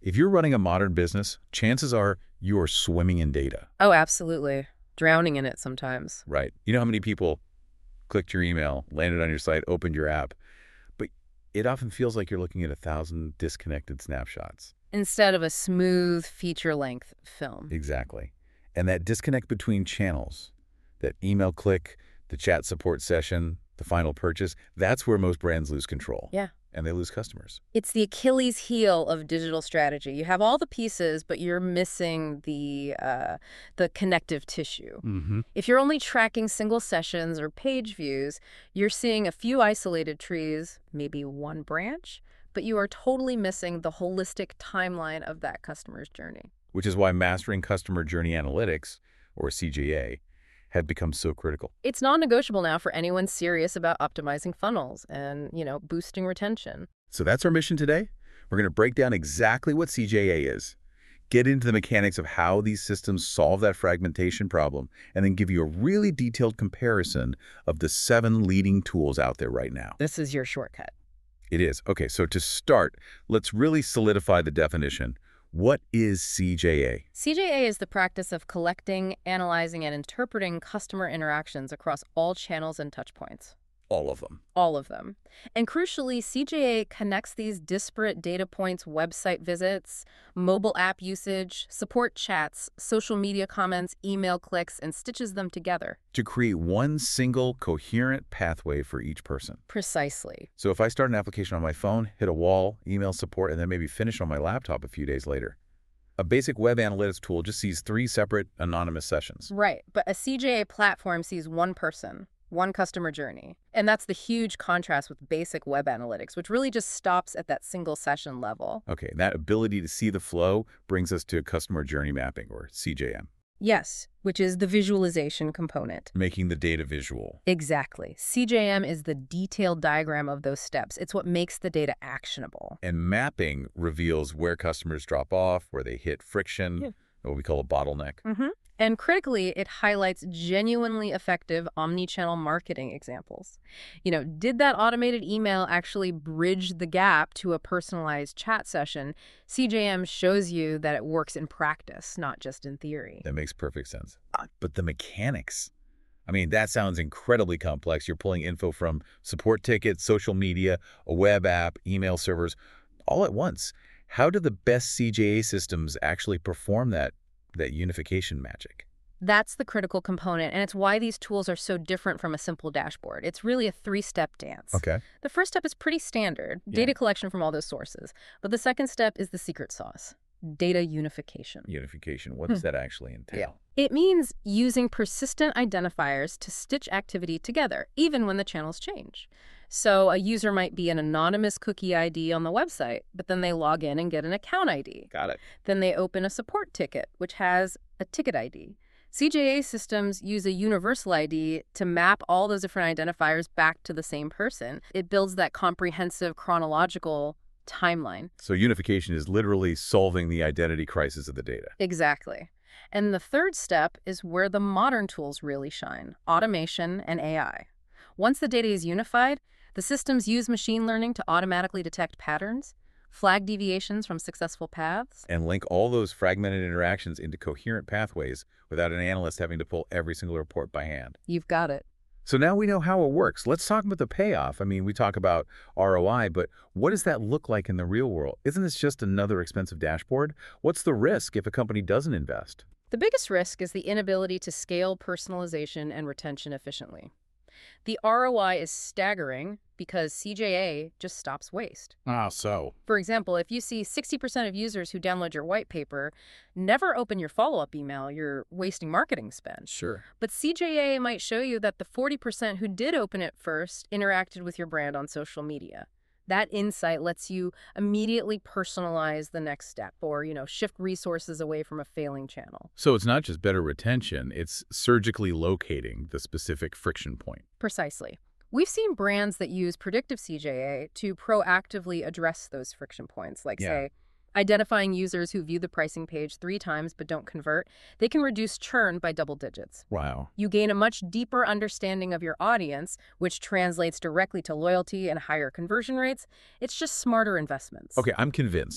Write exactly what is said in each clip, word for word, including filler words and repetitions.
If you're running a modern business, chances are you are swimming in data. Oh, absolutely. Drowning in it sometimes. Right. You know how many people clicked your email, landed on your site, opened your app, but it often feels like you're looking at a thousand disconnected snapshots. Instead of a smooth feature-length film. Exactly. And that disconnect between channels, that email click, the chat support session, the final purchase, that's where most brands lose control. Yeah. And they lose customers. It's the Achilles heel of digital strategy. You have all the pieces, but you're missing the uh, the connective tissue. Mm-hmm. If you're only tracking single sessions or page views, you're seeing a few isolated trees, maybe one branch, but you are totally missing the holistic timeline of that customer's journey. Which is why mastering customer journey analytics, or C J A, have become so critical. It's non-negotiable now for anyone serious about optimizing funnels and, you know, boosting retention. So that's our mission today. We're going to break down exactly what C J A is, get into the mechanics of how these systems solve that fragmentation problem, and then give you a really detailed comparison of the seven leading tools out there right now. This is your shortcut. It is. Okay, so to start, let's really solidify the definition. What is C J A? C J A is the practice of collecting, analyzing, and interpreting customer interactions across all channels and touchpoints. All of them. All of them. And crucially, C J A connects these disparate data points, website visits, mobile app usage, support chats, social media comments, email clicks, and stitches them together. To create one single coherent pathway for each person. Precisely. So if I start an application on my phone, hit a wall, email support, and then maybe finish on my laptop a few days later, a basic web analytics tool just sees three separate anonymous sessions. Right, but a C J A platform sees one person, one customer journey. And that's the huge contrast with basic web analytics, which really just stops at that single session level. Okay, that ability to see the flow brings us to customer journey mapping, or C J M. Yes, which is the visualization component. Making the data visual. Exactly. C J M is the detailed diagram of those steps. It's what makes the data actionable. And mapping reveals where customers drop off, where they hit friction, Yeah. what we call a bottleneck. Mm-hmm. And critically, it highlights genuinely effective omni-channel marketing examples. You know, did that automated email actually bridge the gap to a personalized chat session? C J M shows you that it works in practice, not just in theory. That makes perfect sense. But the mechanics, I mean, that sounds incredibly complex. You're pulling info from support tickets, social media, a web app, email servers, all at once. How do the best C J A systems actually perform that that unification magic? That's the critical component, and it's why these tools are so different from a simple dashboard. It's really a three-step dance. Okay. The first step is pretty standard, Yeah. data collection from all those sources. But the second step is the secret sauce, data unification. Unification, what does that actually entail? It means using persistent identifiers to stitch activity together, even when the channels change. So a user might be an anonymous cookie I D on the website, but then they log in and get an account I D. Got it. Then they open a support ticket, which has a ticket I D. C J A systems use a universal I D to map all those different identifiers back to the same person. It builds that comprehensive chronological timeline. So unification is literally solving the identity crisis of the data. Exactly. And the third step is where the modern tools really shine, automation and A I. Once the data is unified, the systems use machine learning to automatically detect patterns, flag deviations from successful paths, And link all those fragmented interactions into coherent pathways without an analyst having to pull every single report by hand. You've got it. So now we know how it works. Let's talk about the payoff. I mean, we talk about R O I, but what does that look like in the real world? Isn't this just another expensive dashboard? What's the risk if a company doesn't invest? The biggest risk is the inability to scale personalization and retention efficiently. The R O I is staggering because C J A just stops waste. Ah, so. For example, if you see sixty percent of users who download your white paper never open your follow-up email, you're wasting marketing spend. Sure. But C J A might show you that the forty percent who did open it first interacted with your brand on social media. That insight lets you immediately personalize the next step or, you know, shift resources away from a failing channel. So it's not just better retention, it's surgically locating the specific friction point. Precisely. We've seen brands that use predictive C J A to proactively address those friction points, like, Yeah. say, identifying users who view the pricing page three times but don't convert. They can reduce churn by double digits. Wow. You gain a much deeper understanding of your audience, which translates directly to loyalty and higher conversion rates. It's just smarter investments. Okay, I'm convinced.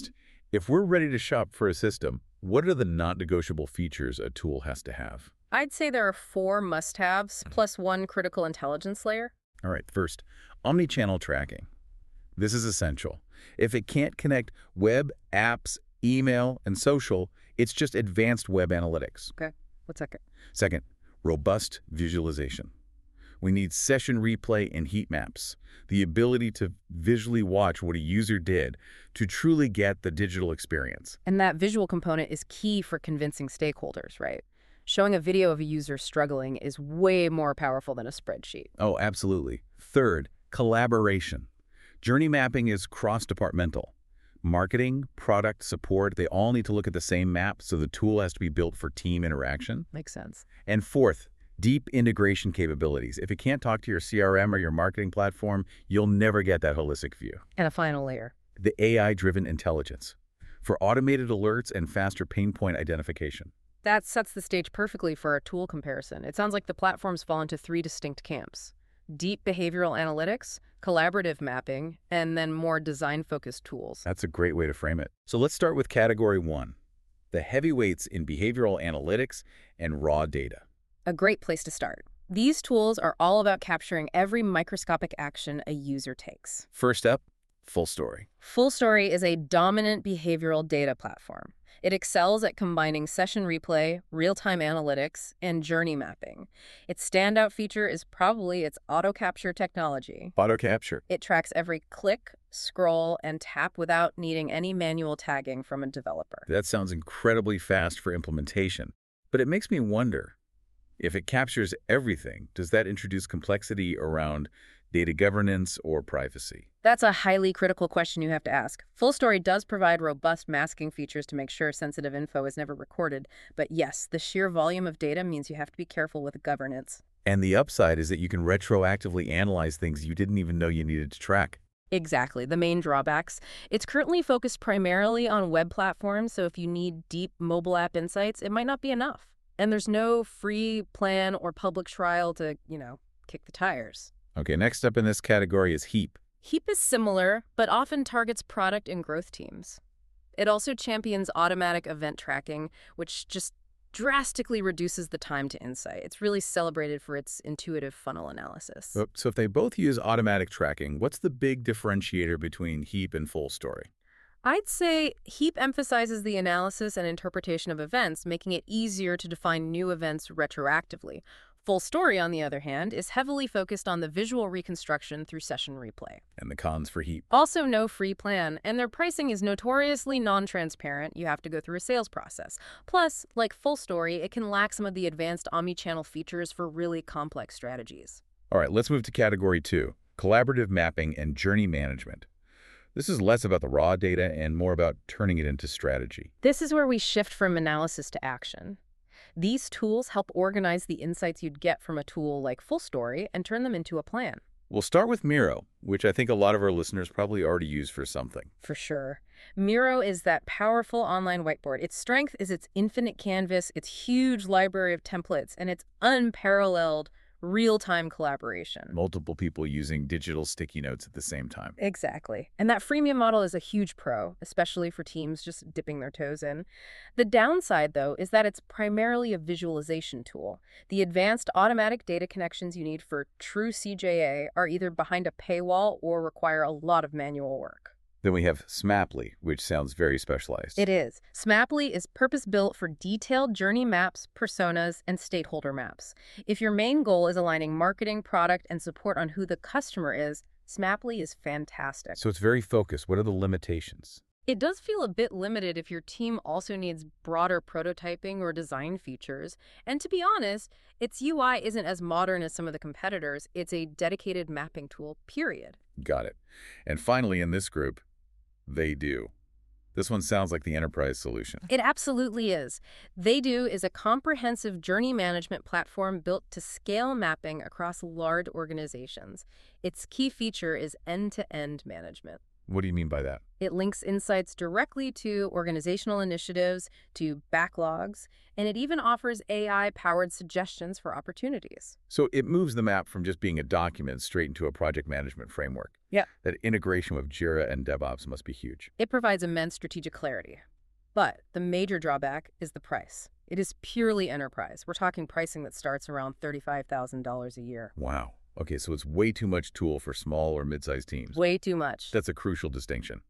If we're ready to shop for a system, what are the non-negotiable features a tool has to have? I'd say there are four must-haves, plus one critical intelligence layer. All right, first, omni-channel tracking. This is essential. If it can't connect web, apps, email, and social, it's just advanced web analytics. Okay, what's second? Second, robust visualization. We need session replay and heat maps, the ability to visually watch what a user did to truly get the digital experience. And that visual component is key for convincing stakeholders, right? Showing a video of a user struggling is way more powerful than a spreadsheet. Oh, absolutely. Third, collaboration. Journey mapping is cross-departmental. Marketing, product, support, they all need to look at the same map, so the tool has to be built for team interaction. Makes sense. And fourth, deep integration capabilities. If it can't talk to your C R M or your marketing platform, you'll never get that holistic view. And a final layer. The A I-driven intelligence for automated alerts and faster pain point identification. That sets the stage perfectly for our tool comparison. It sounds like the platforms fall into three distinct camps: deep behavioral analytics, collaborative mapping, and then more design-focused tools. That's a great way to frame it. So let's start with category one, the heavyweights in behavioral analytics and raw data. A great place to start. These tools are all about capturing every microscopic action a user takes. First up, FullStory. FullStory is a dominant behavioral data platform. It excels at combining session replay, real-time analytics, and journey mapping. Its standout feature is probably its auto-capture technology. Auto-capture. It tracks every click, scroll, and tap without needing any manual tagging from a developer. That sounds incredibly fast for implementation. But it makes me wonder, if it captures everything, does that introduce complexity around data governance or privacy? That's a highly critical question you have to ask. FullStory does provide robust masking features to make sure sensitive info is never recorded. But yes, the sheer volume of data means you have to be careful with governance. And the upside is that you can retroactively analyze things you didn't even know you needed to track. Exactly, the main drawbacks. It's currently focused primarily on web platforms, so if you need deep mobile app insights, it might not be enough. And there's no free plan or public trial to, you know, kick the tires. Okay, next up in this category is Heap. Heap is similar, but often targets product and growth teams. It also champions automatic event tracking, which just drastically reduces the time to insight. It's really celebrated for its intuitive funnel analysis. So, so if they both use automatic tracking, what's the big differentiator between Heap and FullStory? I'd say Heap emphasizes the analysis and interpretation of events, making it easier to define new events retroactively. FullStory, on the other hand, is heavily focused on the visual reconstruction through session replay. And the cons for Heap? Also no free plan, and their pricing is notoriously non-transparent. You have to go through a sales process. Plus, like FullStory, it can lack some of the advanced omni-channel features for really complex strategies. All right, let's move to category two, collaborative mapping and journey management. This is less about the raw data and more about turning it into strategy. This is where we shift from analysis to action. These tools help organize the insights you'd get from a tool like FullStory and turn them into a plan. We'll start with Miro, which I think a lot of our listeners probably already use for something. For sure. Miro is that powerful online whiteboard. Its strength is its infinite canvas, its huge library of templates, and its unparalleled real-time collaboration. Multiple people using digital sticky notes at the same time. Exactly. And that freemium model is a huge pro, especially for teams just dipping their toes in. The downside, though, is that it's primarily a visualization tool. The advanced automatic data connections you need for true C J A are either behind a paywall or require a lot of manual work. Then we have Smaply, which sounds very specialized. It is. Smaply is purpose-built for detailed journey maps, personas, and stakeholder maps. If your main goal is aligning marketing, product, and support on who the customer is, Smaply is fantastic. So it's very focused. What are the limitations? It does feel a bit limited if your team also needs broader prototyping or design features. And to be honest, its U I isn't as modern as some of the competitors. It's a dedicated mapping tool, period. Got it. And finally, in this group, They.Do. This one sounds like the enterprise solution. It absolutely is. They.Do is a comprehensive journey management platform built to scale mapping across large organizations. Its key feature is end-to-end management. What do you mean by that? It links insights directly to organizational initiatives, to backlogs, and it even offers A I-powered suggestions for opportunities. So it moves the map from just being a document straight into a project management framework. Yeah. That integration with Jira and DevOps must be huge. It provides immense strategic clarity. But the major drawback is the price. It is purely enterprise. We're talking pricing that starts around thirty-five thousand dollars a year. Wow. Okay, so it's way too much tool for small or mid-sized teams. Way too much. That's a crucial distinction.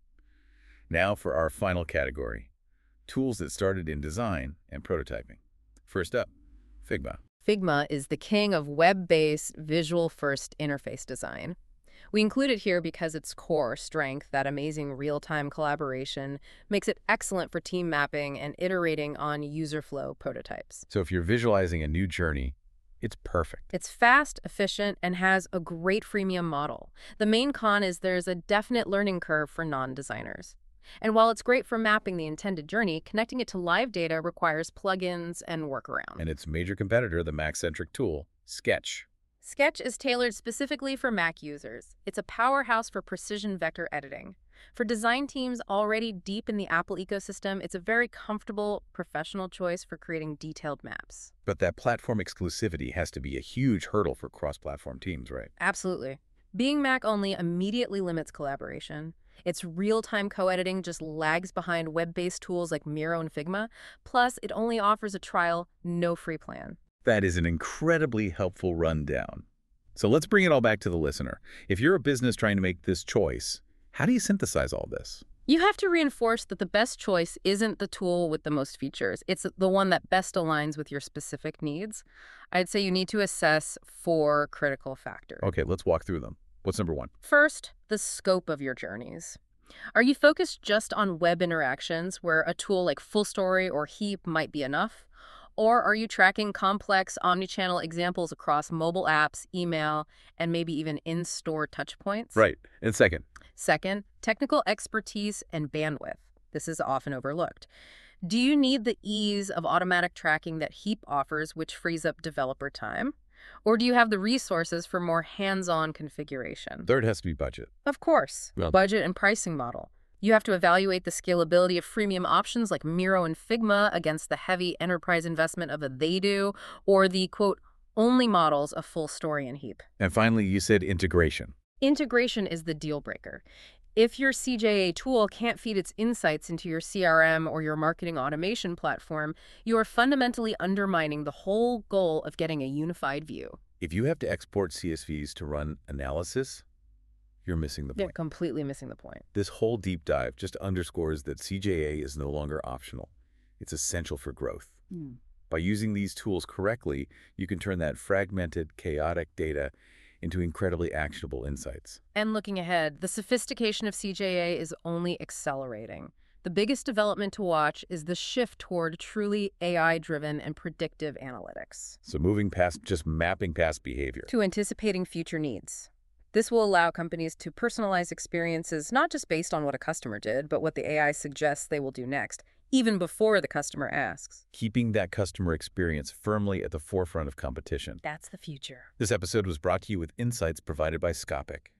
Now for our final category, tools that started in design and prototyping. First up, Figma. Figma is the king of web-based, visual-first interface design. We include it here because its core strength, that amazing real-time collaboration, makes it excellent for team mapping and iterating on user flow prototypes. So if you're visualizing a new journey, it's perfect. It's fast, efficient, and has a great freemium model. The main con is there's a definite learning curve for non-designers. And while it's great for mapping the intended journey, connecting it to live data requires plugins and workarounds. And its major competitor, the Mac-centric tool, Sketch. Sketch is tailored specifically for Mac users. It's a powerhouse for precision vector editing. For design teams already deep in the Apple ecosystem, it's a very comfortable, professional choice for creating detailed maps. But that platform exclusivity has to be a huge hurdle for cross-platform teams, right? Absolutely. Being Mac only immediately limits collaboration. Its real-time co-editing just lags behind web-based tools like Miro and Figma. Plus, it only offers a trial, no free plan. That is an incredibly helpful rundown. So let's bring it all back to the listener. If you're a business trying to make this choice, how do you synthesize all this? You have to reinforce that the best choice isn't the tool with the most features. It's the one that best aligns with your specific needs. I'd say you need to assess four critical factors. Okay, let's walk through them. What's number one? First, the scope of your journeys. Are you focused just on web interactions where a tool like FullStory or Heap might be enough? Or are you tracking complex omnichannel examples across mobile apps, email, and maybe even in-store touchpoints? Right. And second? Second, technical expertise and bandwidth. This is often overlooked. Do you need the ease of automatic tracking that Heap offers, which frees up developer time? Or do you have the resources for more hands-on configuration? Third has to be budget. Of course. Well, budget and pricing model. You have to evaluate the scalability of freemium options like Miro and Figma against the heavy enterprise investment of a They-Do, or the, quote, only models of FullStory and Heap. And finally, you said integration. Integration is the deal breaker. If your C J A tool can't feed its insights into your C R M or your marketing automation platform, you are fundamentally undermining the whole goal of getting a unified view. If you have to export C S Vs to run analysis, you're missing the point. You're completely missing the point. This whole deep dive just underscores that C J A is no longer optional. It's essential for growth. Mm. By using these tools correctly, you can turn that fragmented, chaotic data into incredibly actionable insights. And looking ahead, the sophistication of C J A is only accelerating. The biggest development to watch is the shift toward truly A I-driven and predictive analytics. So moving past just mapping past behavior. To anticipating future needs. This will allow companies to personalize experiences not just based on what a customer did, but what the A I suggests they will do next, even before the customer asks. Keeping that customer experience firmly at the forefront of competition. That's the future. This episode was brought to you with insights provided by Scopic.